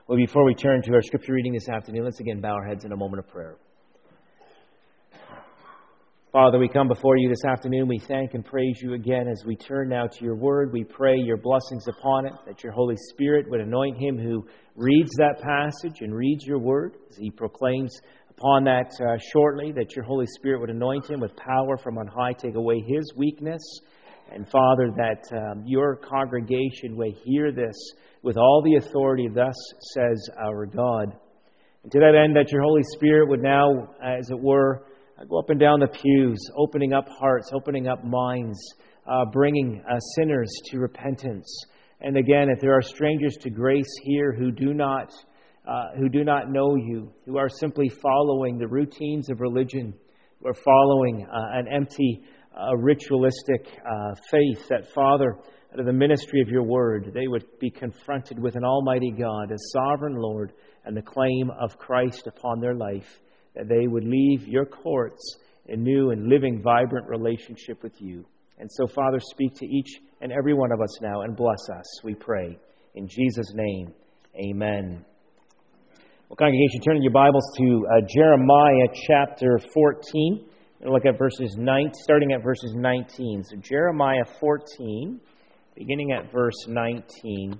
Well, before we turn to our scripture reading this afternoon, let's again bow our heads in a moment of prayer. Father, we come before you this afternoon. We thank and praise you again as we turn now to your word. We pray your blessings upon it, that your Holy Spirit would anoint him who reads that passage and reads your word as he proclaims upon that shortly, that your Holy Spirit would anoint him with power from on high, take away his weakness. And Father, that your congregation may hear this with all the authority, thus says our God. And to that end, that your Holy Spirit would now, as it were, go up and down the pews, opening up hearts, opening up minds, bringing sinners to repentance. And again, if there are strangers to grace here who do not know you, who are simply following the routines of religion, who are following an empty, ritualistic faith, that Father, out of the ministry of your word, they would be confronted with an almighty God, a sovereign Lord, and the claim of Christ upon their life, that they would leave your courts in new and living, vibrant relationship with you. And so, Father, speak to each and every one of us now and bless us, we pray. In Jesus' name, amen. Well, congregation, turn in your Bibles to Jeremiah chapter 14. We'll look at starting at verses 19. So Jeremiah 14, beginning at verse 19.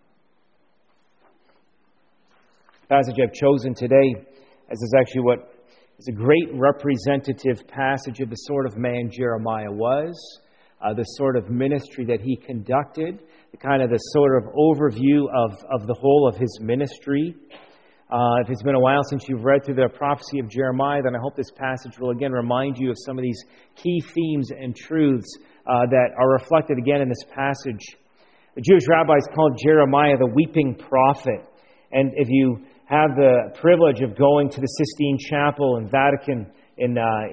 The passage I've chosen today, as is actually what is a great representative passage of the sort of man Jeremiah was, the sort of ministry that he conducted, the sort of overview of the whole of his ministry. If it's been a while since you've read through the prophecy of Jeremiah, then I hope this passage will again remind you of some of these key themes and truths that are reflected again in this passage. The Jewish rabbis called Jeremiah the weeping prophet. And if you have the privilege of going to the Sistine Chapel in Vatican in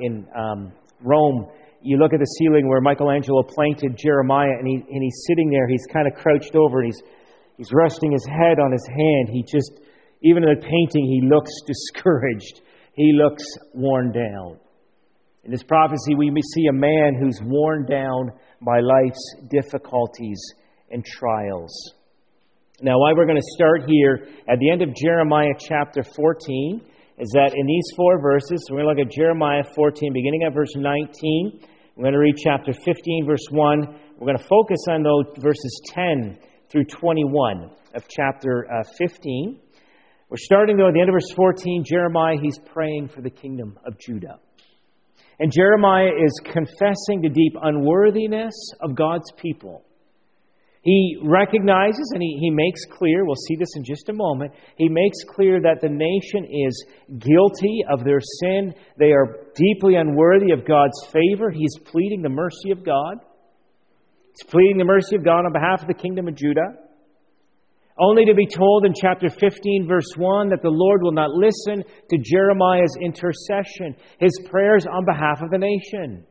Rome, you look at the ceiling where Michelangelo painted Jeremiah, and he's sitting there. He's kind of crouched over, and he's resting his head on his hand. Even in the painting, he looks discouraged. He looks worn down. In this prophecy, we see a man who's worn down by life's difficulties and trials. Now, why we're going to start here at the end of Jeremiah chapter 14 is that in these four verses, so we're going to look at Jeremiah 14, beginning at verse 19. We're going to read chapter 15, verse 1. We're going to focus on those verses 10 through 21 of chapter 15. We're starting, though, at the end of verse 14, Jeremiah, he's praying for the kingdom of Judah. And Jeremiah is confessing the deep unworthiness of God's people. He recognizes and he makes clear, we'll see this in just a moment, he makes clear that the nation is guilty of their sin. They are deeply unworthy of God's favor. He's pleading the mercy of God. He's pleading the mercy of God on behalf of the kingdom of Judah. Only to be told in chapter 15, verse 1, that the Lord will not listen to Jeremiah's intercession, his prayers on behalf of the nation.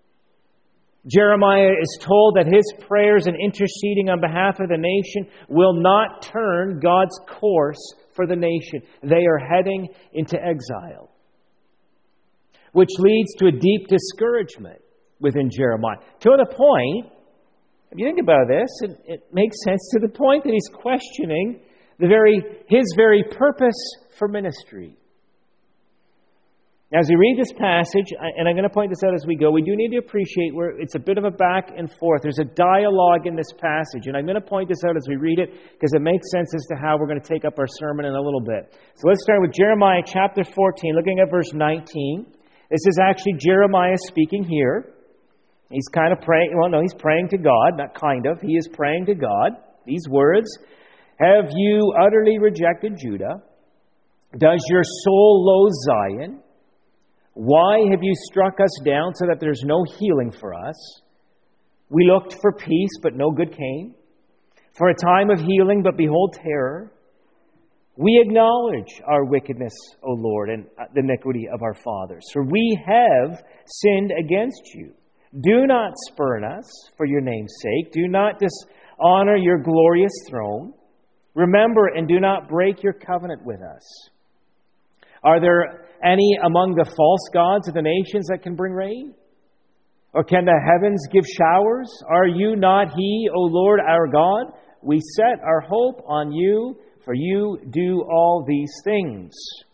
Jeremiah is told that his prayers and interceding on behalf of the nation will not turn God's course for the nation. They are heading into exile, which leads to a deep discouragement within Jeremiah. To the point, if you think about this, it makes sense to the point that he's questioning his very purpose for ministry. Now, as we read this passage, and I'm going to point this out as we go, we do need to appreciate where it's a bit of a back and forth. There's a dialogue in this passage, and I'm going to point this out as we read it because it makes sense as to how we're going to take up our sermon in a little bit. So let's start with Jeremiah chapter 14, looking at verse 19. This is actually Jeremiah speaking here. He's kind of praying, he's praying to God, not kind of. He is praying to God. These words, "Have you utterly rejected Judah? Does your soul loathe Zion? Why have you struck us down so that there's no healing for us? We looked for peace, but no good came. For a time of healing, but behold terror. We acknowledge our wickedness, O Lord, and the iniquity of our fathers. For we have sinned against you. Do not spurn us for your name's sake. Do not dishonor your glorious throne. Remember and do not break your covenant with us. Are there any among the false gods of the nations that can bring rain? Or can the heavens give showers? Are you not He, O Lord our God? We set our hope on you, for you do all these things.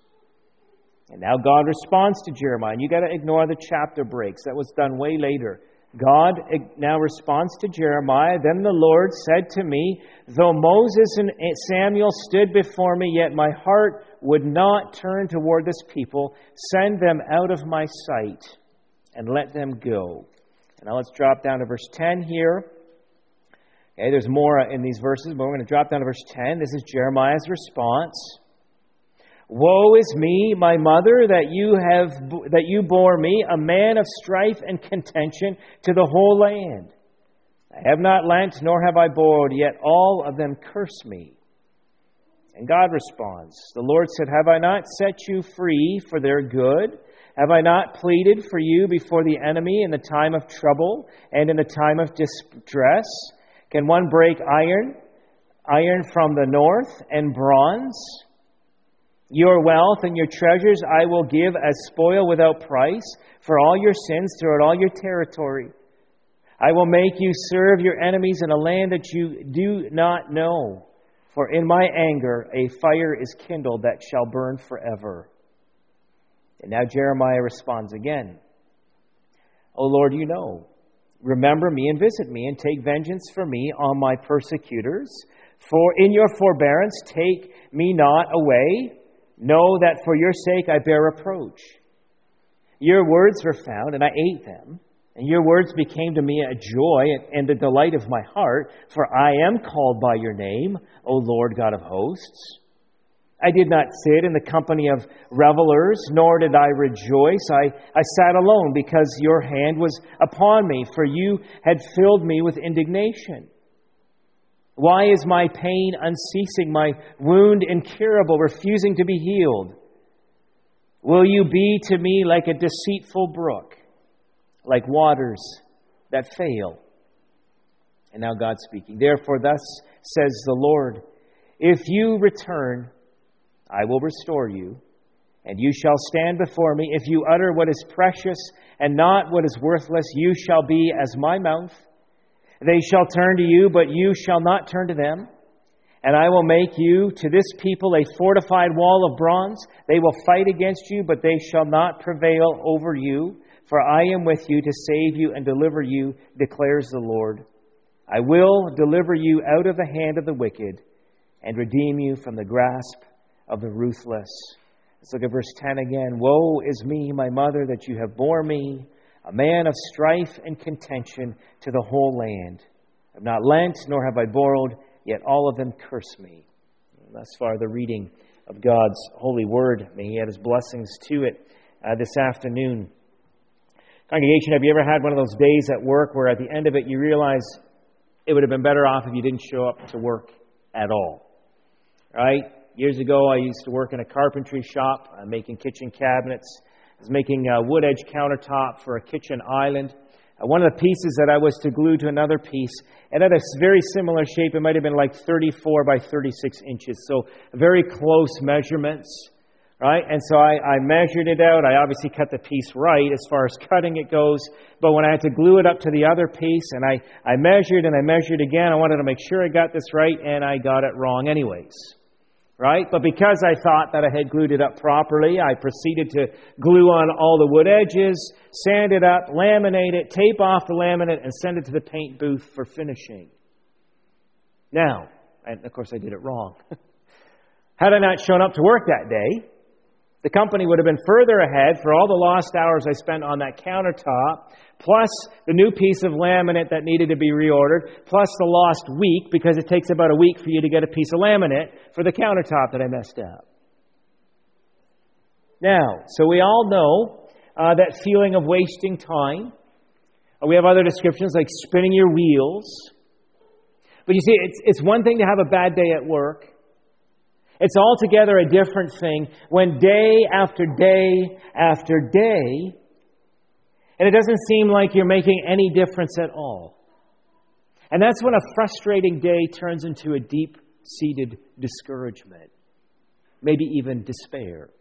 And now God responds to Jeremiah. And you got to ignore the chapter breaks. That was done way later. God now responds to Jeremiah. Then the Lord said to me, though Moses and Samuel stood before me, yet my heart would not turn toward this people. Send them out of my sight and let them go. And now let's drop down to verse 10 here. Okay, there's more in these verses, but we're going to drop down to verse 10. This is Jeremiah's response. Woe is me, my mother, that you bore me, a man of strife and contention, to the whole land. I have not lent, nor have I borrowed, yet all of them curse me. And God responds, the Lord said, have I not set you free for their good? Have I not pleaded for you before the enemy in the time of trouble and in the time of distress? Can one break iron from the north, and bronze? Your wealth and your treasures I will give as spoil without price for all your sins throughout all your territory. I will make you serve your enemies in a land that you do not know. For in my anger a fire is kindled that shall burn forever. And now Jeremiah responds again. O Lord, you know. Remember me and visit me and take vengeance for me on my persecutors. For in your forbearance take me not away. Know that for your sake I bear reproach. Your words were found, and I ate them. And your words became to me a joy and the delight of my heart. For I am called by your name, O Lord God of hosts. I did not sit in the company of revelers, nor did I rejoice. I sat alone because your hand was upon me, for you had filled me with indignation. Why is my pain unceasing, my wound incurable, refusing to be healed? Will you be to me like a deceitful brook, like waters that fail? And now God speaking. Therefore, thus says the Lord, if you return, I will restore you, and you shall stand before me. If you utter what is precious and not what is worthless, you shall be as my mouth. They shall turn to you, but you shall not turn to them. And I will make you to this people a fortified wall of bronze. They will fight against you, but they shall not prevail over you. For I am with you to save you and deliver you, declares the Lord. I will deliver you out of the hand of the wicked and redeem you from the grasp of the ruthless. Let's look at verse 10 again. Woe is me, my mother, that you have borne me, a man of strife and contention, to the whole land. I have not lent, nor have I borrowed, yet all of them curse me. And thus far, the reading of God's holy word. May He add His blessings to it this afternoon. Congregation, have you ever had one of those days at work where at the end of it you realize it would have been better off if you didn't show up to work at all? Right? Years ago, I used to work in a carpentry shop, making kitchen cabinets. I was making a wood edge countertop for a kitchen island. One of the pieces that I was to glue to another piece, it had a very similar shape. It might have been like 34 by 36 inches, so very close measurements, right? And so I measured it out. I obviously cut the piece right as far as cutting it goes, but when I had to glue it up to the other piece, and I measured and I measured again, I wanted to make sure I got this right, and I got it wrong anyways. Right? But because I thought that I had glued it up properly, I proceeded to glue on all the wood edges, sand it up, laminate it, tape off the laminate, and send it to the paint booth for finishing. Now, and of course I did it wrong. Had I not shown up to work that day, the company would have been further ahead for all the lost hours I spent on that countertop, plus the new piece of laminate that needed to be reordered, plus the lost week, because it takes about a week for you to get a piece of laminate for the countertop that I messed up. Now, so we all know that feeling of wasting time. We have other descriptions like spinning your wheels. But you see, it's one thing to have a bad day at work. It's altogether a different thing when day after day after day, and it doesn't seem like you're making any difference at all. And that's when a frustrating day turns into a deep-seated discouragement, maybe even despair.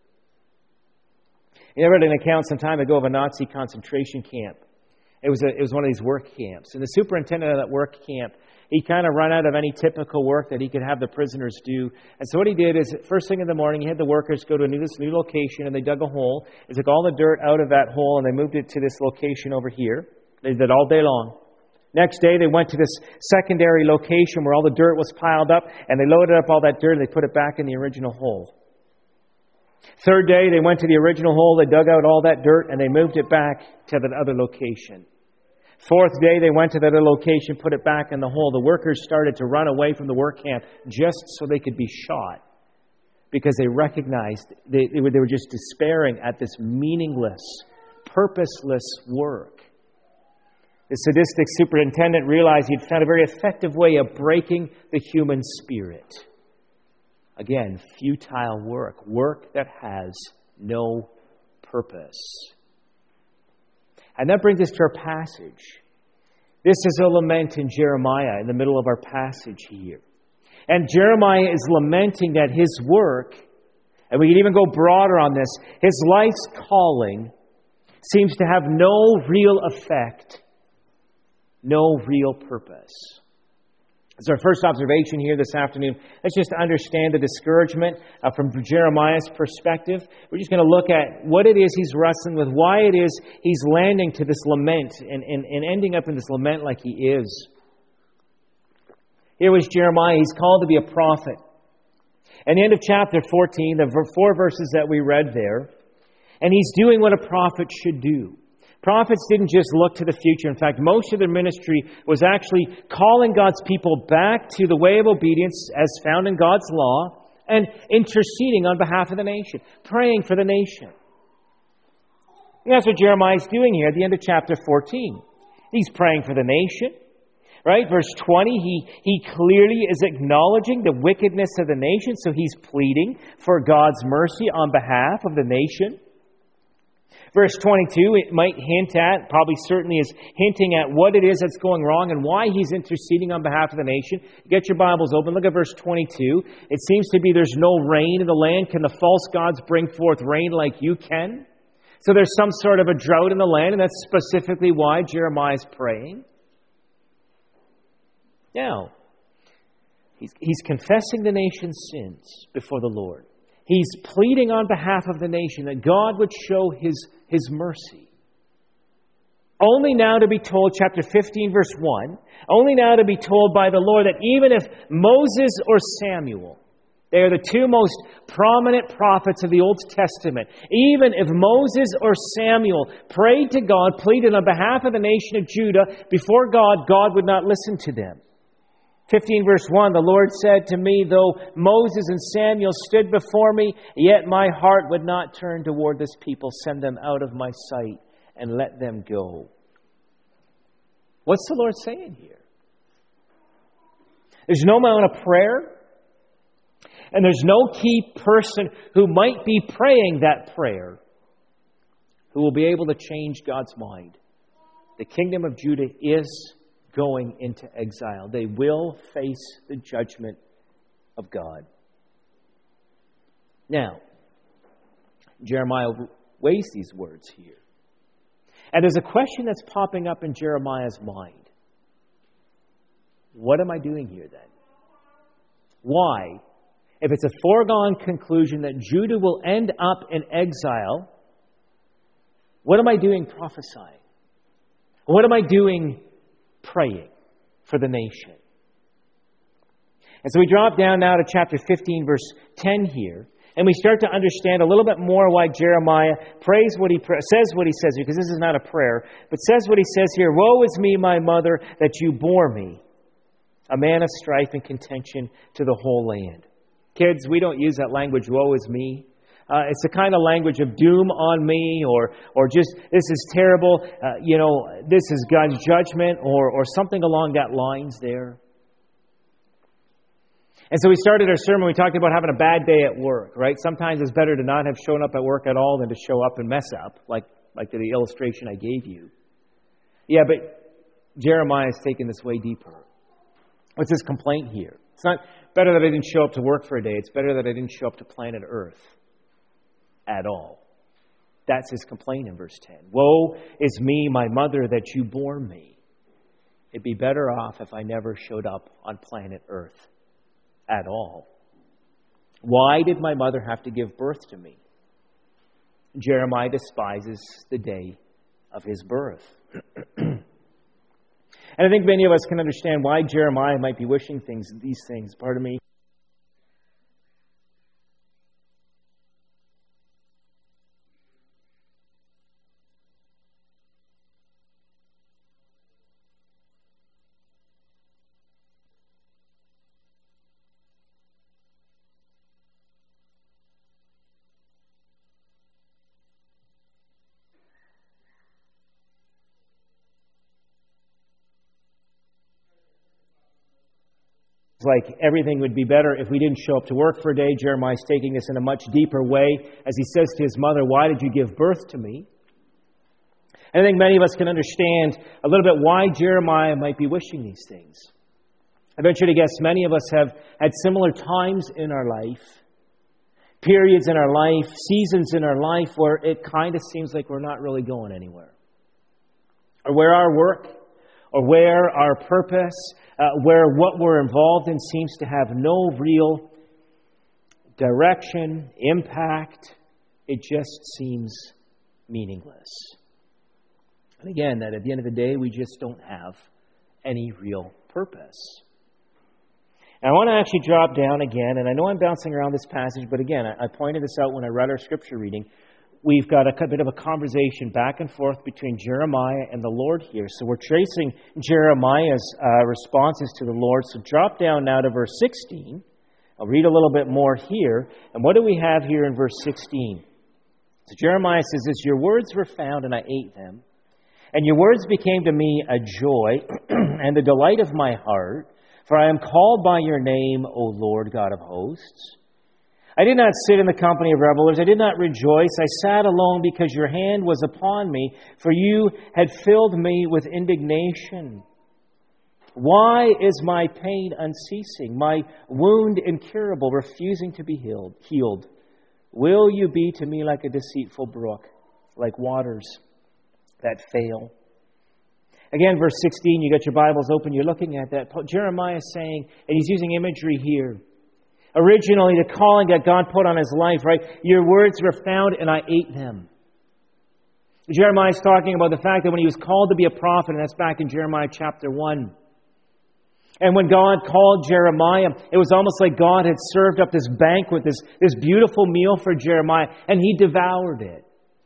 I read an account some time ago of a Nazi concentration camp. It was one of these work camps. And the superintendent of that work camp, He'd kind of run out of any typical work that he could have the prisoners do. And so what he did is, first thing in the morning, he had the workers go to this new location, and they dug a hole. He took all the dirt out of that hole, and they moved it to this location over here. They did it all day long. Next day, they went to this secondary location where all the dirt was piled up, and they loaded up all that dirt, and they put it back in the original hole. Third day, they went to the original hole, they dug out all that dirt, and they moved it back to that other location. Fourth day, they went to that other location, put it back in the hole. The workers started to run away from the work camp just so they could be shot, because they recognized they were just despairing at this meaningless, purposeless work. The sadistic superintendent realized he'd found a very effective way of breaking the human spirit. Again, futile work that has no purpose. And that brings us to our passage. This is a lament in Jeremiah in the middle of our passage here. And Jeremiah is lamenting that his work, and we can even go broader on this, his life's calling seems to have no real effect, no real purpose. It's our first observation here this afternoon. Let's just understand the discouragement from Jeremiah's perspective. We're just going to look at what it is he's wrestling with, why it is he's landing to this lament and ending up in this lament like he is. Here was Jeremiah. He's called to be a prophet. At the end of chapter 14, the 4 verses that we read there, and he's doing what a prophet should do. Prophets didn't just look to the future. In fact, most of their ministry was actually calling God's people back to the way of obedience as found in God's law and interceding on behalf of the nation, praying for the nation. And that's what Jeremiah's doing here at the end of chapter 14. He's praying for the nation, right? Verse 20, he clearly is acknowledging the wickedness of the nation, so he's pleading for God's mercy on behalf of the nation. Verse 22, it might hint at, probably certainly is hinting at what it is that's going wrong and why he's interceding on behalf of the nation. Get your Bibles open. Look at verse 22. It seems to be there's no rain in the land. Can the false gods bring forth rain like you can? So there's some sort of a drought in the land, and that's specifically why Jeremiah is praying. Now, he's confessing the nation's sins before the Lord. He's pleading on behalf of the nation that God would show His mercy. Only now to be told, chapter 15, verse 1, only now to be told by the Lord that even if Moses or Samuel, they are the two most prominent prophets of the Old Testament, even if Moses or Samuel prayed to God, pleaded on behalf of the nation of Judah before God, God would not listen to them. 15 verse 1, the Lord said to me, though Moses and Samuel stood before me, yet my heart would not turn toward this people. Send them out of my sight and let them go. What's the Lord saying here? There's no amount of prayer, and there's no key person who might be praying that prayer who will be able to change God's mind. The kingdom of Judah is going into exile. They will face the judgment of God. Now, Jeremiah weighs these words here. And there's a question that's popping up in Jeremiah's mind. What am I doing here then? Why? If it's a foregone conclusion that Judah will end up in exile, what am I doing prophesying? What am I doing praying for the nation? And so we drop down now to chapter 15, verse 10 here, and we start to understand a little bit more why Jeremiah prays what he says what he says, because this is not a prayer, but says what he says here. Woe is me, my mother, that you bore me, a man of strife and contention to the whole land. Kids, we don't use that language, woe is me. It's the kind of language of doom on me, or just, this is terrible, this is God's judgment, or something along that lines there. And so we started our sermon, we talked about having a bad day at work, right? Sometimes it's better to not have shown up at work at all than to show up and mess up, like the illustration I gave you. Yeah, but Jeremiah is taking this way deeper. What's his complaint here? It's not better that I didn't show up to work for a day. It's better that I didn't show up to planet Earth at all. That's his complaint in verse 10. Woe is me, my mother, that you bore me. it'd be better off if I never showed up on planet Earth at all. Why did my mother have to give birth to me? Jeremiah despises the day of his birth. And I think many of us can understand why Jeremiah might be wishing these things. Pardon me. It's like everything would be better if we didn't show up to work for a day. Jeremiah's taking this in a much deeper way as he says to his mother, why did you give birth to me? And I think many of us can understand a little bit why Jeremiah might be wishing these things. I venture to guess many of us have had similar times in our life, periods in our life, seasons in our life where it kind of seems like we're not really going anywhere. Or where our work, or where our purpose, where what we're involved in seems to have no real direction, impact. It just seems meaningless. And again, that at the end of the day, we just don't have any real purpose. And I want to actually drop down again, and I know I'm bouncing around this passage, but again, I pointed this out when I read our scripture reading. We've got a bit of a conversation back and forth between Jeremiah and the Lord here. So we're tracing Jeremiah's responses to the Lord. So drop down now to verse 16. I'll read a little bit more here. And what do we have here in verse 16? So Jeremiah says this, your words were found and I ate them. And your words became to me a joy and the delight of my heart. For I am called by your name, O Lord God of hosts. I did not sit in the company of revelers. I did not rejoice. I sat alone because your hand was upon me, for you had filled me with indignation. Why is my pain unceasing, my wound incurable, refusing to be healed? Will you be to me like a deceitful brook, like waters that fail? Again, verse 16, you got your Bibles open, you're looking at that. Jeremiah is saying, and he's using imagery here. Originally, the calling that God put on his life, right? Your words were found and I ate them. Jeremiah is talking about the fact that when he was called to be a prophet, and that's back in Jeremiah chapter 1. And when God called Jeremiah, it was almost like God had served up this banquet, this beautiful meal for Jeremiah, and he devoured it.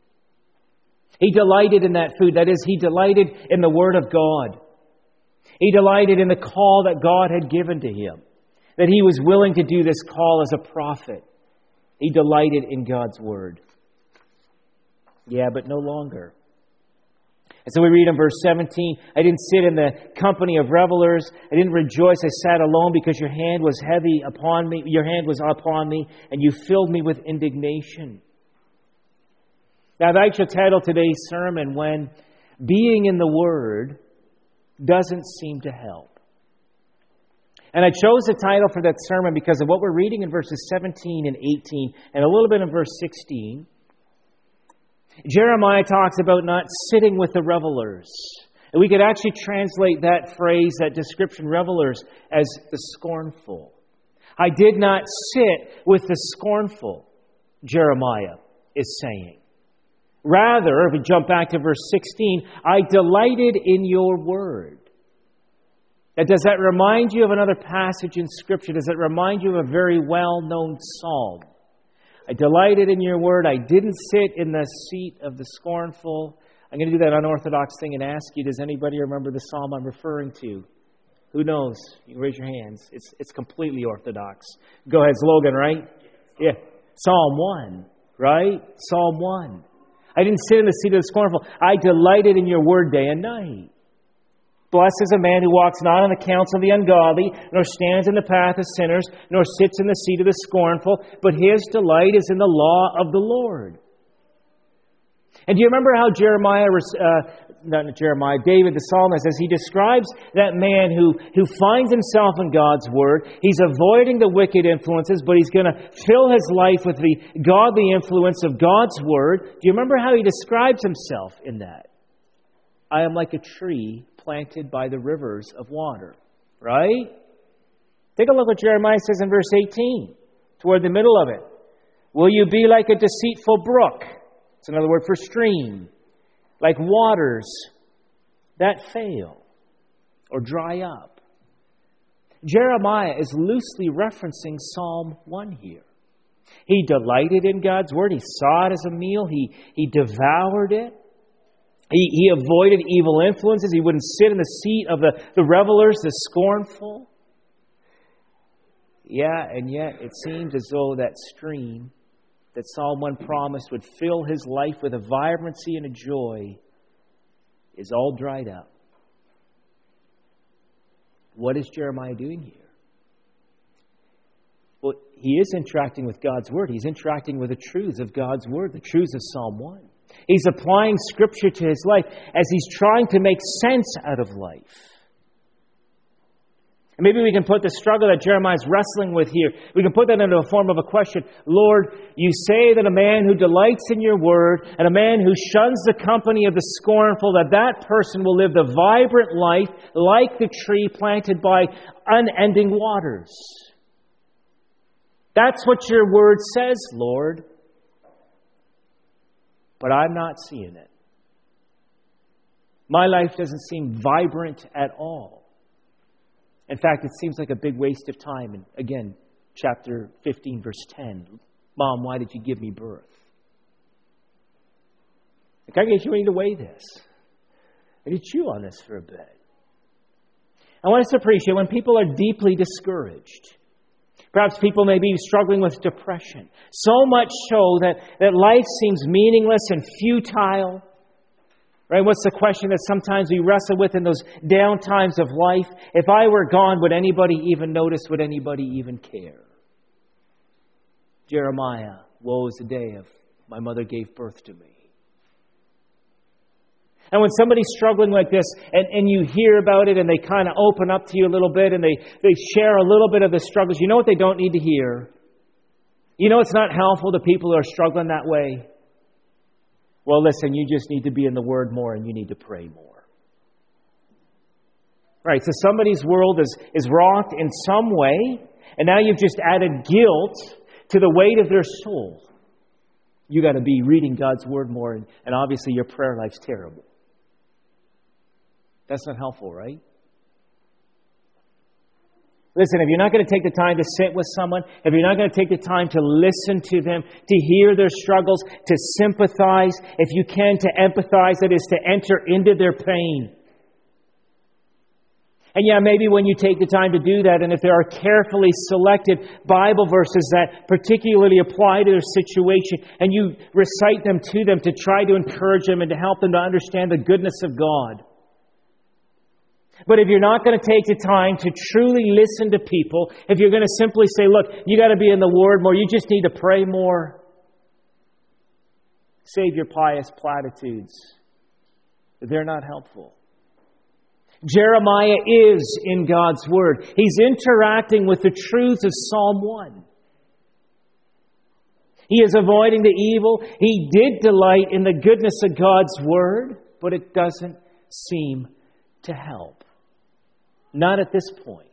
He delighted in that food. That is, he delighted in the Word of God. He delighted in the call that God had given to him. That he was willing to do this call as a prophet. He delighted in God's Word. Yeah, but no longer. And so we read in verse 17, I didn't sit in the company of revelers. I didn't rejoice. I sat alone because your hand was heavy upon me. Your hand was upon me, and you filled me with indignation. Now, I've actually titled today's sermon, When Being in the Word Doesn't Seem to Help. And I chose the title for that sermon because of what we're reading in verses 17 and 18 and a little bit in verse 16. Jeremiah talks about not sitting with the revelers. And we could actually translate that phrase, that description, revelers, as the scornful. I did not sit with the scornful, Jeremiah is saying. Rather, if we jump back to verse 16, I delighted in your word. Now, does that remind you of another passage in Scripture? Does it remind you of a very well-known psalm? I delighted in your word. I didn't sit in the seat of the scornful. I'm going to do that unorthodox thing and ask you, does anybody remember the psalm I'm referring to? Who knows? You can raise your hands. It's completely orthodox. Go ahead, it's Logan, right? Yeah. Psalm 1, right? Psalm 1. I didn't sit in the seat of the scornful. I delighted in your word day and night. Blessed is a man who walks not on the counsel of the ungodly, nor stands in the path of sinners, nor sits in the seat of the scornful, but his delight is in the law of the Lord. And do you remember how David the psalmist, as he describes that man who finds himself in God's word, he's avoiding the wicked influences, but he's going to fill his life with the godly influence of God's word. Do you remember how he describes himself in that? I am like a tree planted by the rivers of water. Right? Take a look what Jeremiah says in verse 18, toward the middle of it. Will you be like a deceitful brook? It's another word for stream. Like waters that fail or dry up. Jeremiah is loosely referencing Psalm 1 here. He delighted in God's Word. He saw it as a meal. He devoured it. He avoided evil influences. He wouldn't sit in the seat of the revelers, the scornful. Yeah, and yet it seems as though that stream that Psalm 1 promised would fill his life with a vibrancy and a joy is all dried up. What is Jeremiah doing here? Well, he is interacting with God's Word. He's interacting with the truths of God's Word, the truths of Psalm 1. He's applying Scripture to his life as he's trying to make sense out of life. And maybe we can put the struggle that Jeremiah is wrestling with here, we can put that into a form of a question. Lord, you say that a man who delights in your word and a man who shuns the company of the scornful, that person will live the vibrant life like the tree planted by unending waters. That's what your word says, Lord. But I'm not seeing it. My life doesn't seem vibrant at all. In fact, it seems like a big waste of time. And again, chapter 15, verse 10. Mom, why did you give me birth? The congregation, we need to weigh this. I need to chew on this for a bit. I want us to appreciate when people are deeply discouraged. Perhaps people may be struggling with depression. So much so that life seems meaningless and futile. Right? What's the question that sometimes we wrestle with in those down times of life? If I were gone, would anybody even notice? Would anybody even care? Jeremiah, woe is the day of my mother gave birth to me. And when somebody's struggling like this and you hear about it and they kind of open up to you a little bit and they share a little bit of the struggles, you know what they don't need to hear? You know it's not helpful to people who are struggling that way? Well, listen, you just need to be in the Word more and you need to pray more. Right, so somebody's world is rocked in some way, and now you've just added guilt to the weight of their soul. You got to be reading God's Word more, and obviously your prayer life's terrible. That's not helpful, right? Listen, if you're not going to take the time to sit with someone, if you're not going to take the time to listen to them, to hear their struggles, to sympathize, if you can, to empathize, that is to enter into their pain. And yeah, maybe when you take the time to do that, and if there are carefully selected Bible verses that particularly apply to their situation, and you recite them to them to try to encourage them and to help them to understand the goodness of God. But if you're not going to take the time to truly listen to people, if you're going to simply say, look, you got to be in the Word more, you just need to pray more, save your pious platitudes. They're not helpful. Jeremiah is in God's Word. He's interacting with the truths of Psalm 1. He is avoiding the evil. He did delight in the goodness of God's Word, but it doesn't seem to help. Not at this point.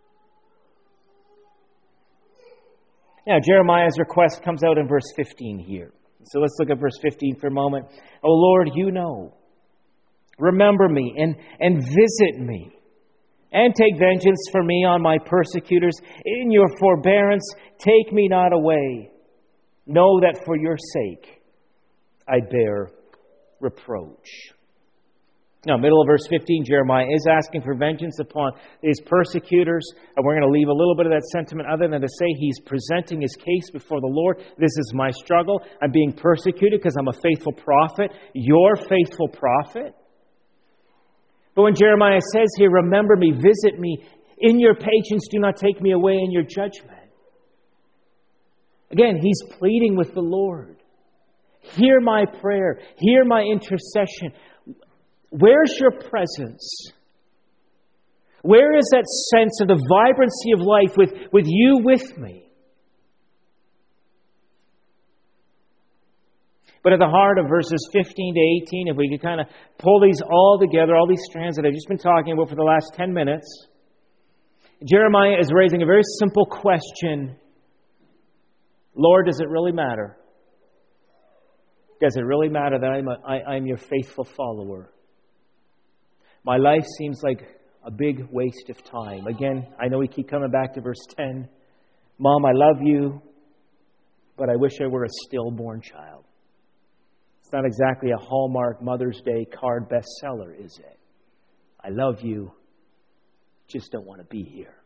Now, Jeremiah's request comes out in verse 15 here. So let's look at verse 15 for a moment. Oh Lord, you know. Remember me and visit me. And take vengeance for me on my persecutors. In your forbearance, take me not away. Know that for your sake I bear reproach. Now, middle of verse 15, Jeremiah is asking for vengeance upon his persecutors. And we're going to leave a little bit of that sentiment other than to say he's presenting his case before the Lord. This is my struggle. I'm being persecuted because I'm a faithful prophet. You're a faithful prophet. But when Jeremiah says here, remember me, visit me, in your patience do not take me away in your judgment. Again, he's pleading with the Lord. Hear my prayer. Hear my intercession. Where's your presence? Where is that sense of the vibrancy of life with you with me? But at the heart of verses 15 to 18, if we could kind of pull these all together, all these strands that I've just been talking about for the last 10 minutes, Jeremiah is raising a very simple question. Lord, does it really matter? Does it really matter that I'm your faithful follower? My life seems like a big waste of time. Again, I know we keep coming back to verse 10. Mom, I love you, but I wish I were a stillborn child. It's not exactly a Hallmark Mother's Day card bestseller, is it? I love you, just don't want to be here.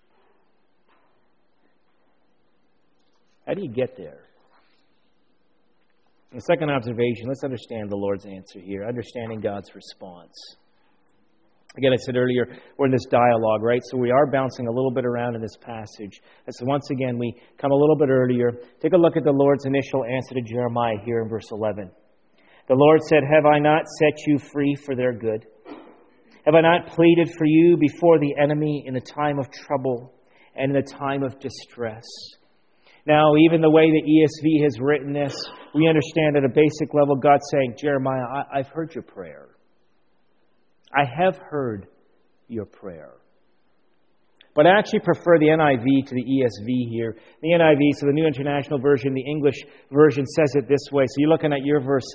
How do you get there? The second observation, let's understand the Lord's answer here, understanding God's response. Again, I said earlier, we're in this dialogue, right? So we are bouncing a little bit around in this passage. And so once again, we come a little bit earlier. Take a look at the Lord's initial answer to Jeremiah here in verse 11. The Lord said, have I not set you free for their good? Have I not pleaded for you before the enemy in the time of trouble and in the time of distress? Now, even the way the ESV has written this, we understand at a basic level, God's saying, Jeremiah, I've heard your prayer. I have heard your prayer. But I actually prefer the NIV to the ESV here. The NIV, so the New International Version, the English version says it this way. So you're looking at your verse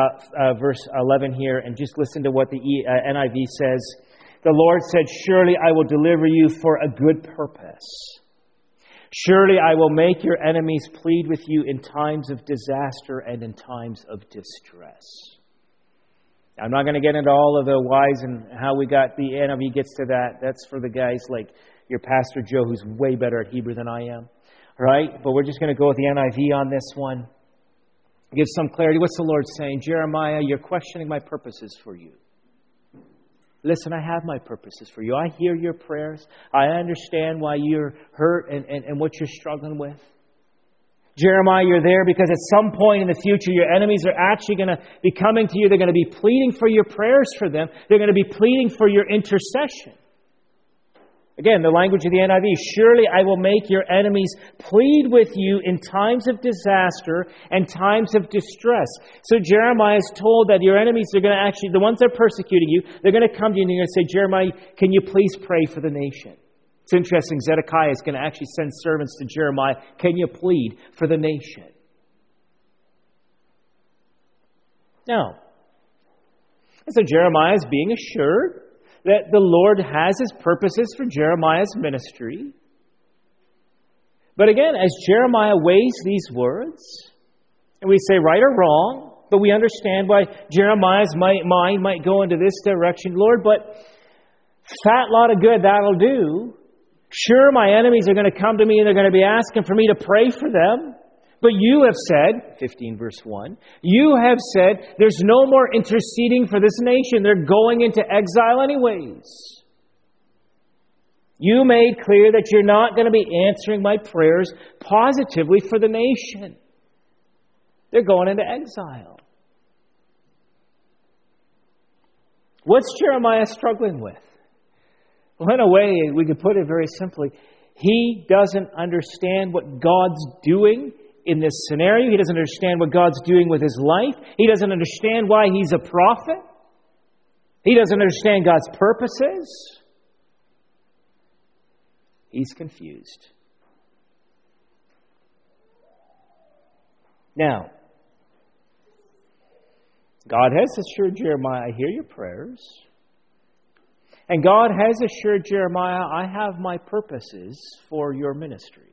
11 here, and just listen to what the NIV says. The Lord said, surely I will deliver you for a good purpose. Surely I will make your enemies plead with you in times of disaster and in times of distress. I'm not going to get into all of the whys and how we got the NIV gets to that. That's for the guys like your Pastor Joe, who's way better at Hebrew than I am. All right? But we're just going to go with the NIV on this one. Give some clarity. What's the Lord saying? Jeremiah, you're questioning my purposes for you. Listen, I have my purposes for you. I hear your prayers. I understand why you're hurt and what you're struggling with. Jeremiah, you're there because at some point in the future, your enemies are actually going to be coming to you. They're going to be pleading for your prayers for them. They're going to be pleading for your intercession. Again, the language of the NIV, surely I will make your enemies plead with you in times of disaster and times of distress. So Jeremiah is told that your enemies are going to actually, the ones that are persecuting you, they're going to come to you and they're going to say, Jeremiah, can you please pray for the nation? It's interesting, Zedekiah is going to actually send servants to Jeremiah. Can you plead for the nation? Now, so Jeremiah is being assured that the Lord has His purposes for Jeremiah's ministry. But again, as Jeremiah weighs these words, and we say right or wrong, but we understand why Jeremiah's mind might go into this direction. Lord, but fat lot of good that'll do. Sure, my enemies are going to come to me and they're going to be asking for me to pray for them. But you have said, 15 verse 1, you have said there's no more interceding for this nation. They're going into exile anyways. You made clear that you're not going to be answering my prayers positively for the nation. They're going into exile. What's Jeremiah struggling with? Well, in a way, we could put it very simply. He doesn't understand what God's doing in this scenario. He doesn't understand what God's doing with his life. He doesn't understand why he's a prophet. He doesn't understand God's purposes. He's confused. Now, God has assured Jeremiah, I hear your prayers. And God has assured Jeremiah, I have my purposes for your ministry.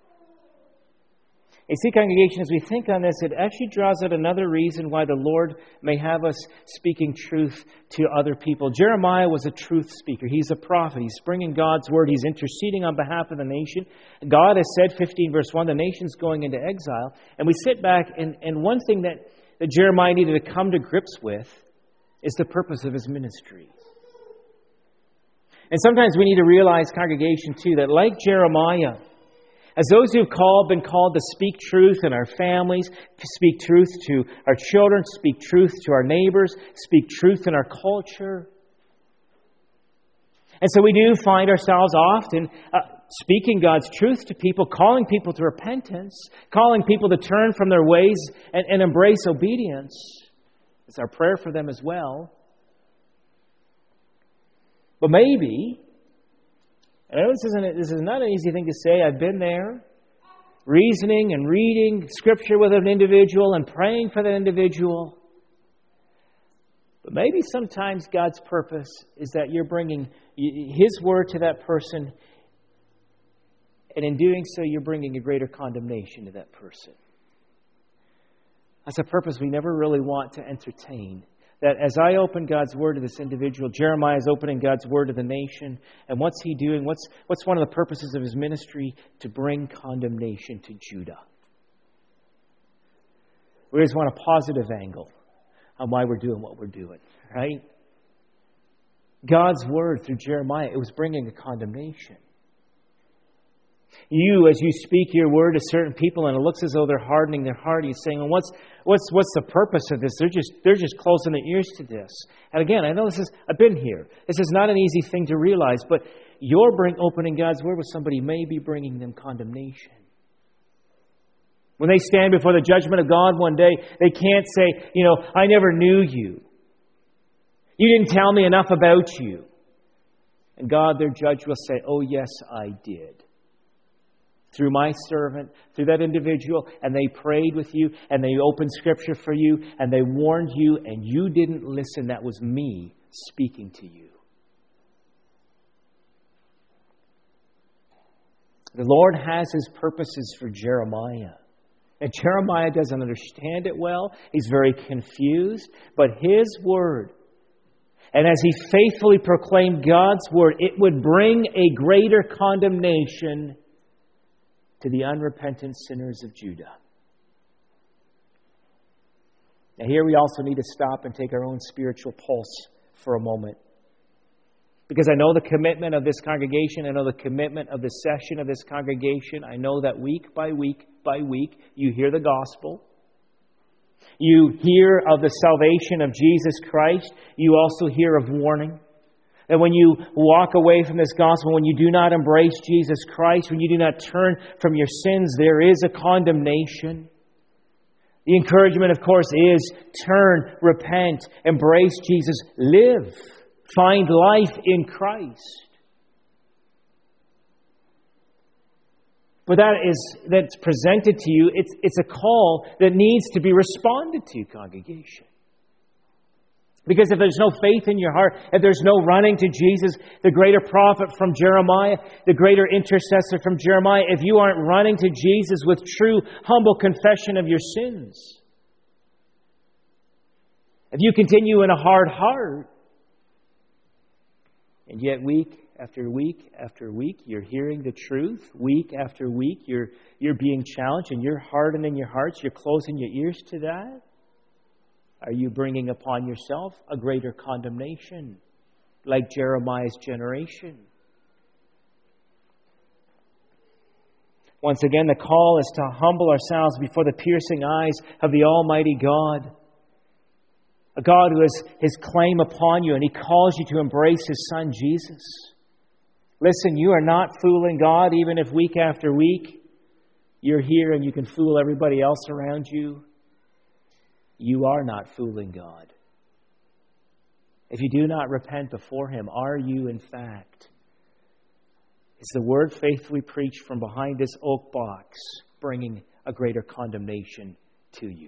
You see, congregation, as we think on this, it actually draws out another reason why the Lord may have us speaking truth to other people. Jeremiah was a truth speaker. He's a prophet. He's bringing God's word. He's interceding on behalf of the nation. God has said, 15 verse 1, the nation's going into exile. And we sit back, and one thing that Jeremiah needed to come to grips with is the purpose of his ministry. And sometimes we need to realize, congregation, too, that like Jeremiah, as those who have been called to speak truth in our families, to speak truth to our children, speak truth to our neighbors, speak truth in our culture. And so we do find ourselves often speaking God's truth to people, calling people to repentance, calling people to turn from their ways and embrace obedience. It's our prayer for them as well. But maybe, and I know this is not an easy thing to say, I've been there, reasoning and reading Scripture with an individual and praying for that individual. But maybe sometimes God's purpose is that you're bringing His word to that person, and in doing so, you're bringing a greater condemnation to that person. That's a purpose we never really want to entertain. That as I open God's word to this individual, Jeremiah is opening God's word to the nation. And what's he doing? What's one of the purposes of his ministry? To bring condemnation to Judah. We always want a positive angle on why we're doing what we're doing, right? God's word through Jeremiah, it was bringing a condemnation. You, as you speak your word to certain people, and it looks as though they're hardening their heart, you're saying, well, what's the purpose of this? They're just closing their ears to this. And again, I know I've been here. This is not an easy thing to realize, but you're opening God's word with somebody may be bringing them condemnation. When they stand before the judgment of God one day, they can't say, I never knew you. You didn't tell me enough about you. And God, their judge, will say, oh, yes, I did. Through my servant, through that individual, and they prayed with you, and they opened Scripture for you, and they warned you, and you didn't listen. That was me speaking to you. The Lord has His purposes for Jeremiah. And Jeremiah doesn't understand it well. He's very confused. But His word, and as he faithfully proclaimed God's word, it would bring a greater condemnation to the unrepentant sinners of Judah. Now here we also need to stop and take our own spiritual pulse for a moment. Because I know the commitment of this congregation, I know the commitment of the session of this congregation. I know that week by week by week, you hear the gospel. You hear of the salvation of Jesus Christ. You also hear of warning. And when you walk away from this gospel, when you do not embrace Jesus Christ, when you do not turn from your sins, there is a condemnation. The encouragement, of course, is turn, repent, embrace Jesus, live, find life in Christ. But that's presented to you, it's a call that needs to be responded to, congregation. Because if there's no faith in your heart, if there's no running to Jesus, the greater prophet from Jeremiah, the greater intercessor from Jeremiah, if you aren't running to Jesus with true, humble confession of your sins, if you continue in a hard heart, and yet week after week after week, you're hearing the truth, week after week, you're being challenged, and you're hardening your hearts, you're closing your ears to that, are you bringing upon yourself a greater condemnation, like Jeremiah's generation? Once again, the call is to humble ourselves before the piercing eyes of the Almighty God. A God who has His claim upon you, and He calls you to embrace His Son, Jesus. Listen, you are not fooling God, even if week after week you're here and you can fool everybody else around you. You are not fooling God. If you do not repent before Him, are you in fact? Is the word faithfully preached from behind this oak box bringing a greater condemnation to you?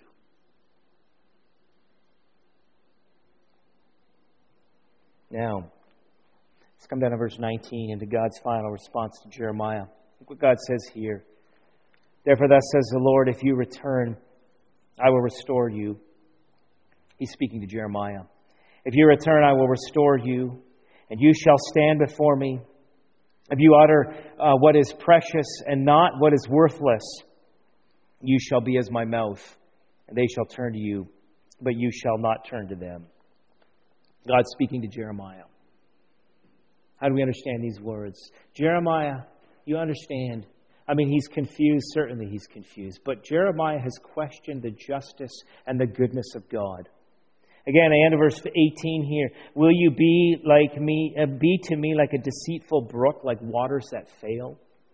Now, let's come down to verse 19 into God's final response to Jeremiah. Look what God says here. Therefore, thus says the Lord, if you return, I will restore you. He's speaking to Jeremiah. If you return, I will restore you, and you shall stand before me. If you utter what is precious and not what is worthless, you shall be as my mouth, and they shall turn to you, but you shall not turn to them. God speaking to Jeremiah. How do we understand these words? Jeremiah, you understand. He's confused. Certainly he's confused. But Jeremiah has questioned the justice and the goodness of God. Again, I end of verse 18 here. Will you be to me like a deceitful brook, like waters that fail?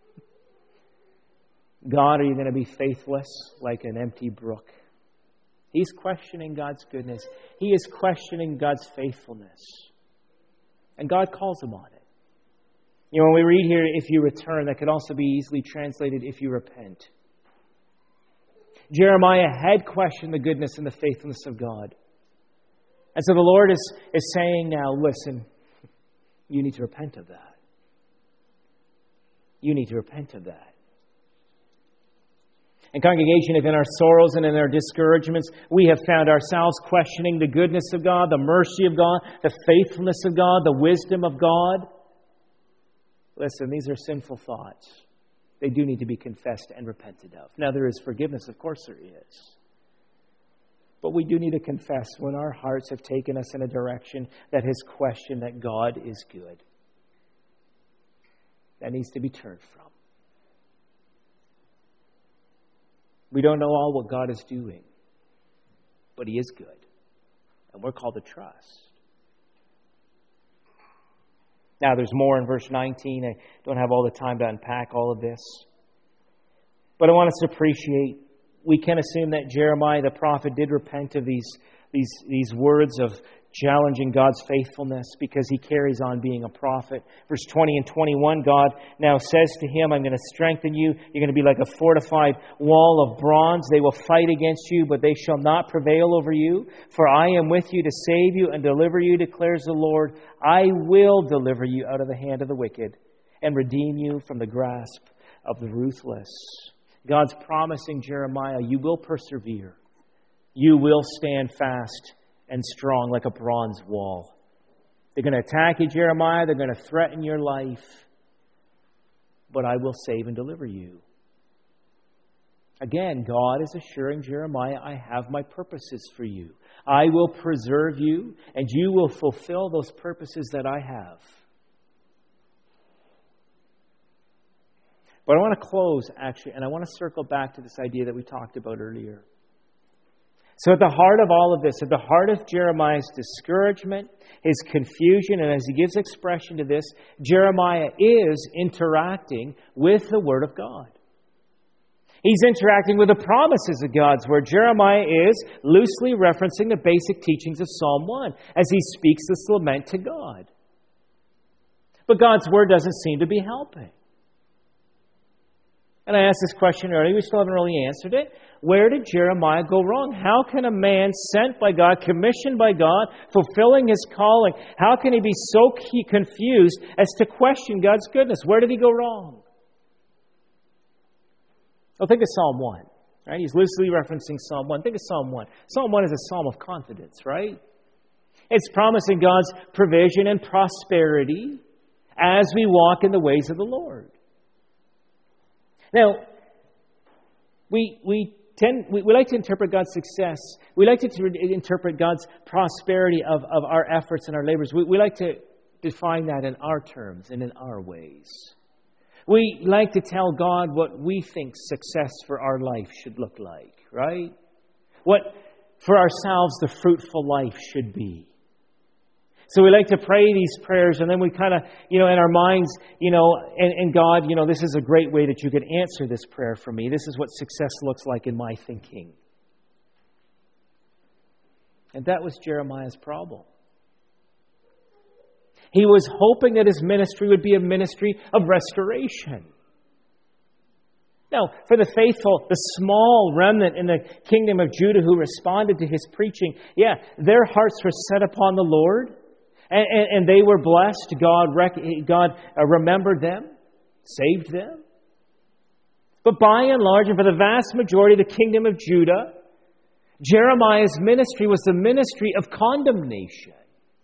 God, are you going to be faithless like an empty brook? He's questioning God's goodness. He is questioning God's faithfulness. And God calls him on it. You know, when we read here, if you return, that could also be easily translated, if you repent. Jeremiah had questioned the goodness and the faithfulness of God. And so the Lord is saying now, listen, you need to repent of that. You need to repent of that. And congregation, if in our sorrows and in our discouragements, we have found ourselves questioning the goodness of God, the mercy of God, the faithfulness of God, the wisdom of God, listen, these are sinful thoughts. They do need to be confessed and repented of. Now, there is forgiveness. Of course there is. But we do need to confess when our hearts have taken us in a direction that has questioned that God is good. That needs to be turned from. We don't know all what God is doing, but He is good. And we're called to trust. Now, there's more in verse 19. I don't have all the time to unpack all of this. But I want us to appreciate, we can assume that Jeremiah the prophet did repent of these words of challenging God's faithfulness, because he carries on being a prophet. Verse 20 and 21, God now says to him, I'm going to strengthen you. You're going to be like a fortified wall of bronze. They will fight against you, but they shall not prevail over you. For I am with you to save you and deliver you, declares the Lord. I will deliver you out of the hand of the wicked and redeem you from the grasp of the ruthless. God's promising Jeremiah, you will persevere. You will stand fast and strong like a bronze wall. They're going to attack you, Jeremiah. They're going to threaten your life. But I will save and deliver you. Again, God is assuring Jeremiah, I have my purposes for you. I will preserve you, and you will fulfill those purposes that I have. But I want to close, actually, and I want to circle back to this idea that we talked about earlier. So at the heart of all of this, at the heart of Jeremiah's discouragement, his confusion, and as he gives expression to this, Jeremiah is interacting with the Word of God. He's interacting with the promises of God's Word. Jeremiah is loosely referencing the basic teachings of Psalm 1 as he speaks this lament to God. But God's Word doesn't seem to be helping. And I asked this question earlier, we still haven't really answered it. Where did Jeremiah go wrong? How can a man sent by God, commissioned by God, fulfilling his calling, how can he be so confused as to question God's goodness? Where did he go wrong? Well, think of Psalm 1. Right? He's loosely referencing Psalm 1. Think of Psalm 1. Psalm 1 is a psalm of confidence, right? It's promising God's provision and prosperity as we walk in the ways of the Lord. Now, we like to interpret God's success. We like to interpret God's prosperity of our efforts and our labors. We like to define that in our terms and in our ways. We like to tell God what we think success for our life should look like, right? What, for ourselves, the fruitful life should be. So we like to pray these prayers, and then we kind of, in our minds, and God, this is a great way that you could answer this prayer for me. This is what success looks like in my thinking. And that was Jeremiah's problem. He was hoping that his ministry would be a ministry of restoration. Now, for the faithful, the small remnant in the kingdom of Judah who responded to his preaching, their hearts were set upon the Lord. And they were blessed. God remembered them, saved them. But by and large, and for the vast majority of the kingdom of Judah, Jeremiah's ministry was the ministry of condemnation.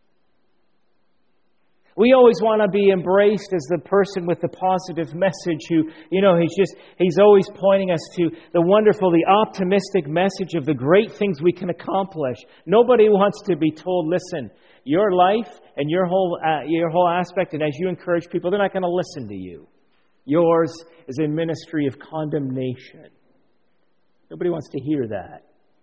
We always want to be embraced as the person with the positive message who, he's always pointing us to the wonderful, the optimistic message of the great things we can accomplish. Nobody wants to be told, listen, your life and your whole aspect, and as you encourage people, they're not going to listen to you. Yours is a ministry of condemnation. Nobody wants to hear that.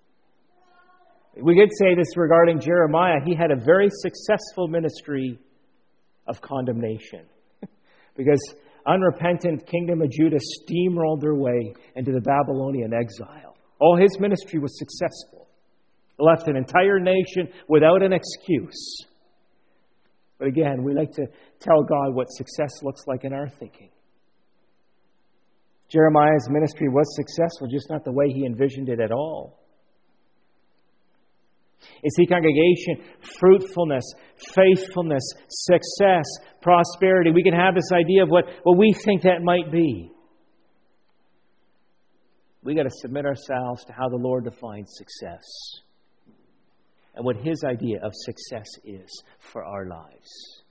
We could say this regarding Jeremiah. He had a very successful ministry of condemnation. Because unrepentant kingdom of Judah steamrolled their way into the Babylonian exile. All his ministry was successful. Left an entire nation without an excuse. But again, we like to tell God what success looks like in our thinking. Jeremiah's ministry was successful, just not the way he envisioned it at all. You see, congregation, fruitfulness, faithfulness, success, prosperity. We can have this idea of what we think that might be. We got to submit ourselves to how the Lord defines success and what His idea of success is for our lives.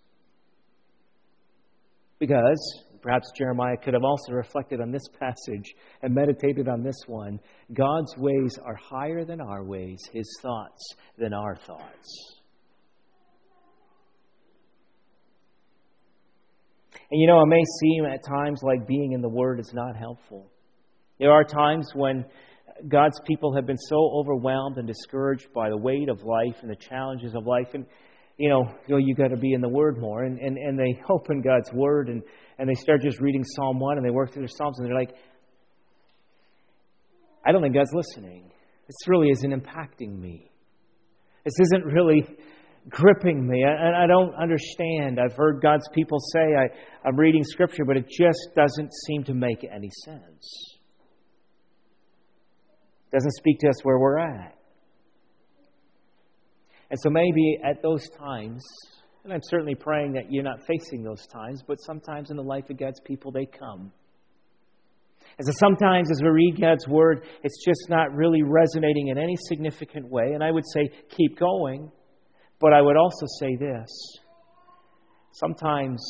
Because perhaps Jeremiah could have also reflected on this passage and meditated on this one. God's ways are higher than our ways, His thoughts than our thoughts. And it may seem at times like being in the Word is not helpful. There are times when God's people have been so overwhelmed and discouraged by the weight of life and the challenges of life. And, you got to be in the Word more. And they open God's Word and they start just reading Psalm 1 and they work through their Psalms and they're like, I don't think God's listening. This really isn't impacting me. This isn't really gripping me. I don't understand. I've heard God's people say, I'm reading Scripture, but it just doesn't seem to make any sense. It doesn't speak to us where we're at. And so maybe at those times, and I'm certainly praying that you're not facing those times, but sometimes in the life of God's people, they come. And so sometimes as we read God's Word, it's just not really resonating in any significant way. And I would say, keep going. But I would also say this. Sometimes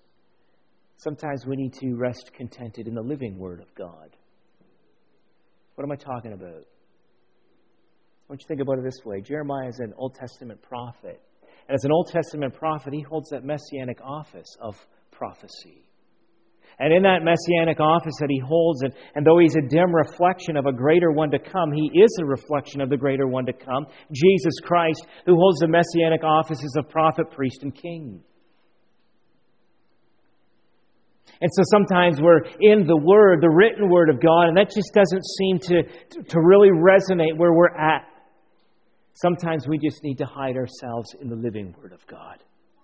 we need to rest contented in the living Word of God. What am I talking about? I want you to think about it this way. Jeremiah is an Old Testament prophet. And as an Old Testament prophet, he holds that messianic office of prophecy. And in that messianic office that he holds, and though he's a dim reflection of a greater one to come, he is a reflection of the greater one to come, Jesus Christ, who holds the messianic offices of prophet, priest, and king. And so sometimes we're in the Word, the written Word of God, and that just doesn't seem to really resonate where we're at. Sometimes we just need to hide ourselves in the living Word of God.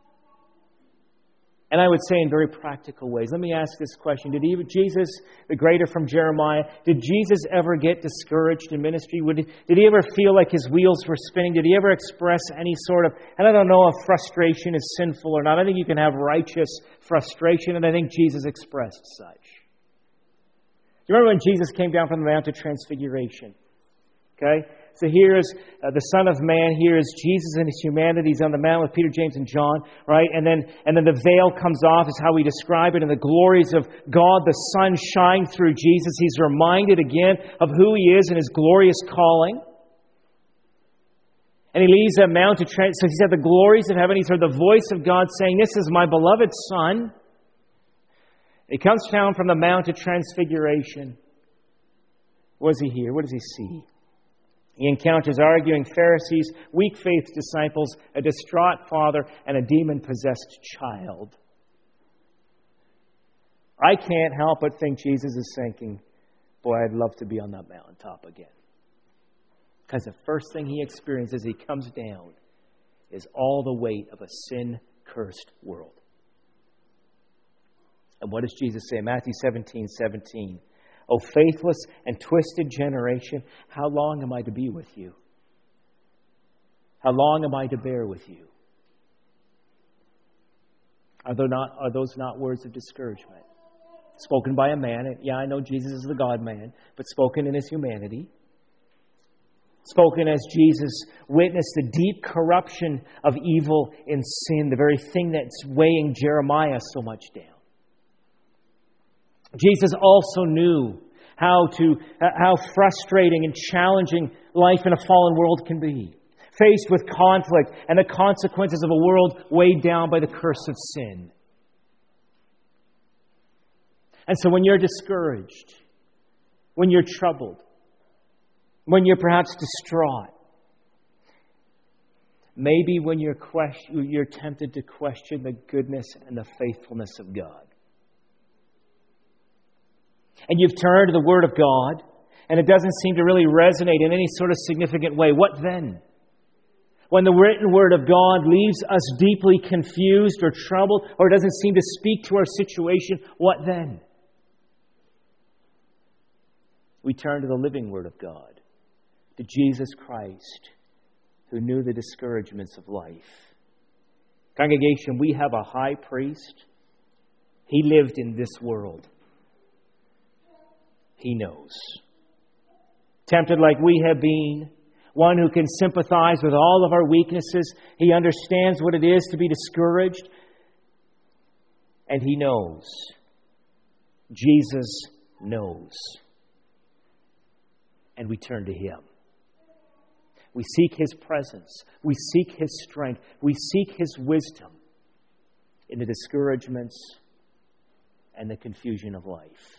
And I would say in very practical ways. Let me ask this question. Did Jesus, the greater from Jeremiah, did Jesus ever get discouraged in ministry? Did he ever feel like his wheels were spinning? Did he ever express any sort of, and I don't know if frustration is sinful or not. I think you can have righteous frustration, and I think Jesus expressed such. Do you remember when Jesus came down from the Mount of Transfiguration? Okay? So here's the Son of Man. Here is Jesus in His humanity. He's on the mountain with Peter, James, and John, right? And then the veil comes off, is how we describe it, and the glories of God, the Son, shine through Jesus. He's reminded again of who He is and His glorious calling. And He leaves that Mount of Transfiguration. So He's had the glories of heaven. He's heard the voice of God saying, "This is my beloved Son." He comes down from the Mount of Transfiguration. What does He hear? What does He see? He encounters arguing Pharisees, weak-faith disciples, a distraught father, and a demon-possessed child. I can't help but think Jesus is thinking, boy, I'd love to be on that mountaintop again. Because the first thing he experiences as he comes down is all the weight of a sin-cursed world. And what does Jesus say? Matthew 17:17. O faithless and twisted generation, how long am I to be with you? How long am I to bear with you? Are those not words of discouragement? Spoken by a man. Yeah, I know Jesus is the God-man, but spoken in His humanity. Spoken as Jesus witnessed the deep corruption of evil and sin, the very thing that's weighing Jeremiah so much down. Jesus also knew how frustrating and challenging life in a fallen world can be. Faced with conflict and the consequences of a world weighed down by the curse of sin. And so when you're discouraged, when you're troubled, when you're perhaps distraught, maybe when you're tempted to question the goodness and the faithfulness of God, and you've turned to the Word of God, and it doesn't seem to really resonate in any sort of significant way, what then? When the written Word of God leaves us deeply confused or troubled, or doesn't seem to speak to our situation, what then? We turn to the living Word of God, to Jesus Christ, who knew the discouragements of life. Congregation, we have a high priest. He lived in this world. He knows. Tempted like we have been, one who can sympathize with all of our weaknesses. He understands what it is to be discouraged. And He knows. Jesus knows. And we turn to Him. We seek His presence. We seek His strength. We seek His wisdom in the discouragements and the confusion of life.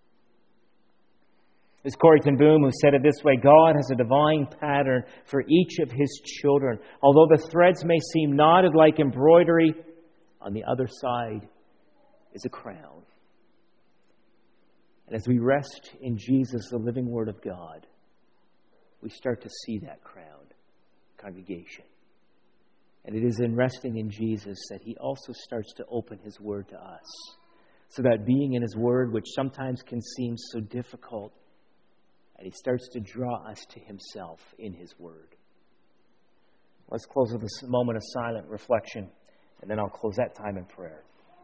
It's Corrie ten Boom who said it this way: God has a divine pattern for each of His children. Although the threads may seem knotted like embroidery, on the other side is a crown. And as we rest in Jesus, the living Word of God, we start to see that crown, congregation. And it is in resting in Jesus that He also starts to open His Word to us. So that being in His Word, which sometimes can seem so difficult, and He starts to draw us to Himself in His Word. Let's close with a moment of silent reflection, and then I'll close that time in prayer.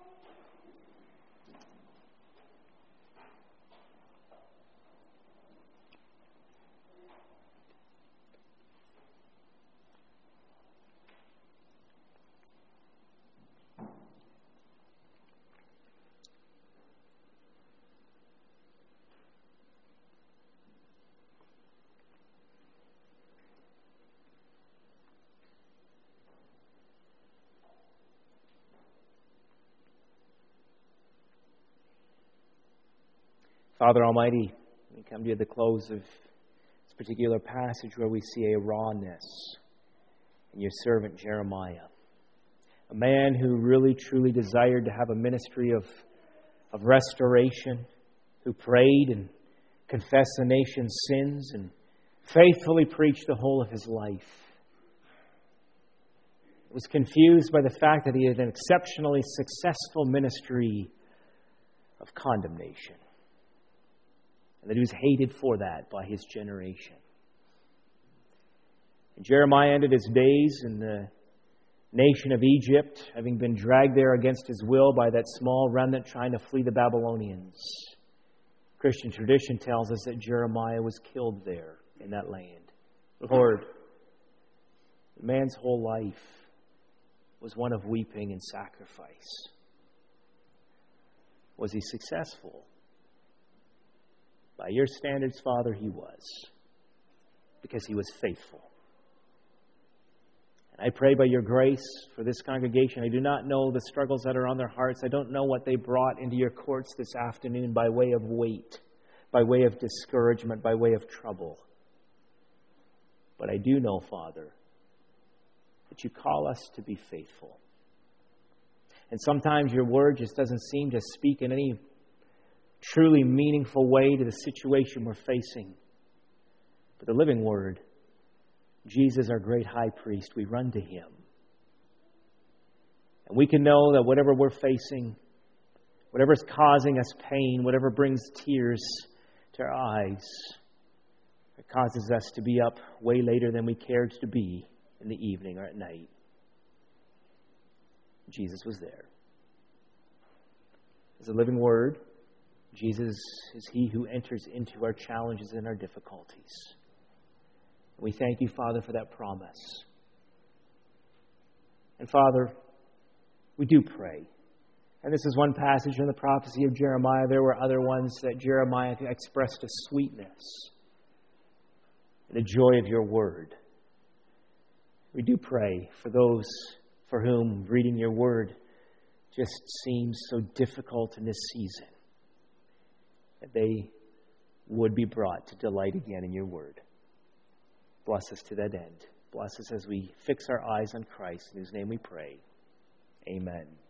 Father Almighty, we come to you at the close of this particular passage where we see a rawness in your servant Jeremiah, a man who really truly desired to have a ministry of restoration, who prayed and confessed the nation's sins and faithfully preached the whole of his life. Was confused by the fact that he had an exceptionally successful ministry of condemnation, and that he was hated for that by his generation. And Jeremiah ended his days in the nation of Egypt, having been dragged there against his will by that small remnant trying to flee the Babylonians. Christian tradition tells us that Jeremiah was killed there in that land. Lord, the man's whole life was one of weeping and sacrifice. Was he successful? By your standards, Father, he was, because he was faithful. And I pray by your grace for this congregation. I do not know the struggles that are on their hearts. I don't know what they brought into your courts this afternoon by way of weight, by way of discouragement, by way of trouble. But I do know, Father, that you call us to be faithful. And sometimes your word just doesn't seem to speak in any truly meaningful way to the situation we're facing. But the living Word, Jesus, our great high priest, we run to Him. And we can know that whatever we're facing, whatever's causing us pain, whatever brings tears to our eyes, it causes us to be up way later than we cared to be in the evening or at night. Jesus was there. As a living Word, Jesus is He who enters into our challenges and our difficulties. We thank you, Father, for that promise. And Father, we do pray. And this is one passage in the prophecy of Jeremiah. There were other ones that Jeremiah expressed a sweetness and the joy of your word. We do pray for those for whom reading your word just seems so difficult in this season, that they would be brought to delight again in your word. Bless us to that end. Bless us as we fix our eyes on Christ, in whose name we pray. Amen.